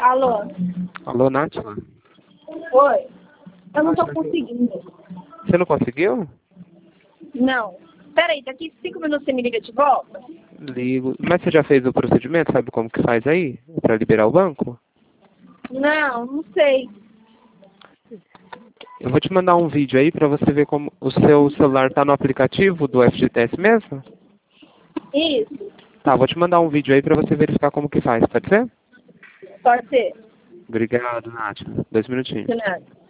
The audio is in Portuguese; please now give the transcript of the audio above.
Alô? Alô, Nátila? Oi? Eu não tô Nátila, conseguindo. você não conseguiu? Não. Peraí, daqui 5 minutos você me liga de volta? Ligo. Mas você já fez o procedimento? Sabe como que faz aí? Pra liberar o banco? Não, não sei. Eu vou te mandar um vídeo aí pra você ver como o seu celular tá no aplicativo do FGTS mesmo? Isso, Tá, vou te mandar um vídeo aí pra você verificar como que faz, pode ser? pode ser. Obrigado, Nátila. 2 minutinhos. De nada.